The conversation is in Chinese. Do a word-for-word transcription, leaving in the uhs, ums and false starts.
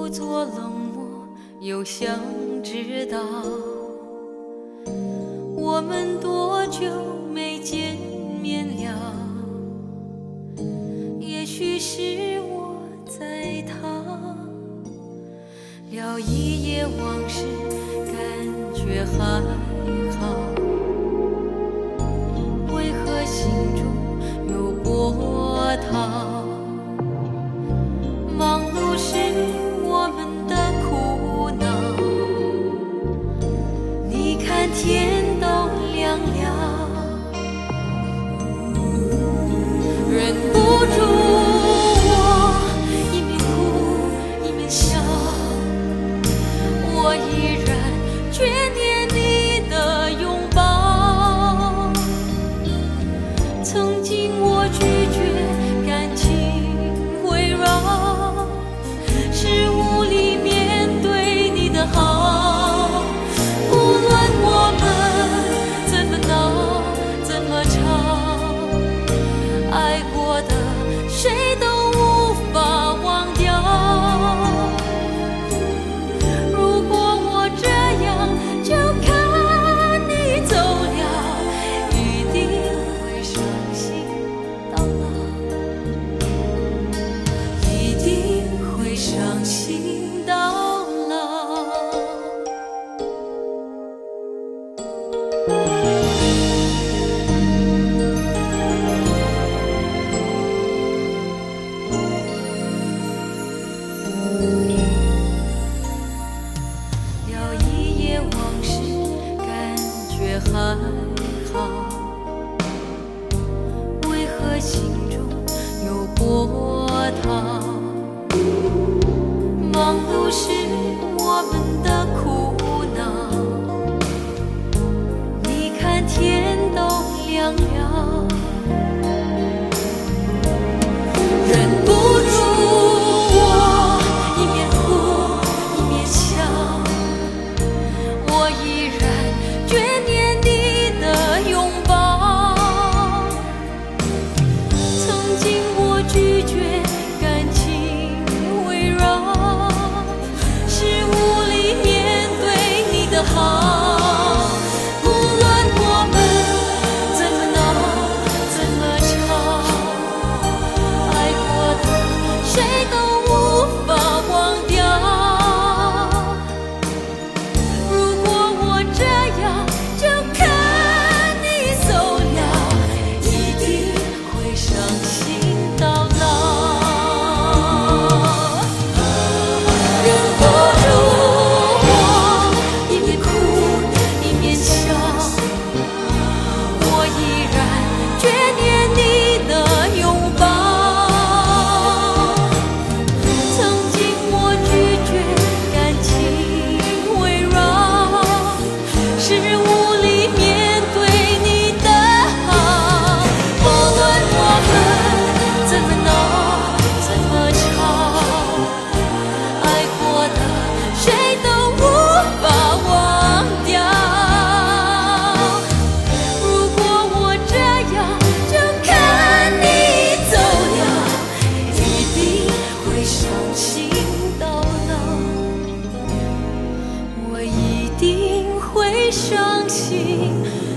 作冷漠，又想知道我们多久没见面了。也许是我在逃，聊一夜往事，感觉还好。为何心中有波涛？忙碌是我们的苦恼，你看天都亮了，忍不住我一面哭一面笑，我依然眷念你的拥抱。曾经我拒绝感情围绕，是无力面对你的好。无论我们怎么闹怎么吵，爱过的谁都无法忘掉。如果我这样就看你走了，一定会伤心到老，一定会伤心到老。聊一夜往事，感觉还好。为何心中有波涛？忙碌是我们的苦恼，你看天都亮了，忍不住我一面哭一面笑，我依然眷念你的拥抱。曾经我拒绝感情围绕，是无力面对你的好。无论我们怎么闹怎么吵，爱过的谁都无法忘掉。如果我这样就看你走了，一定会伤心到老。忍不住我一面哭一面笑，我依然眷念你的拥抱。曾经我拒绝感情围绕，是无力面对你的好。无论我们怎么闹怎么吵，爱过的谁都无法忘掉。如果我这样就看你走了，一定会伤心到老，我一定会伤心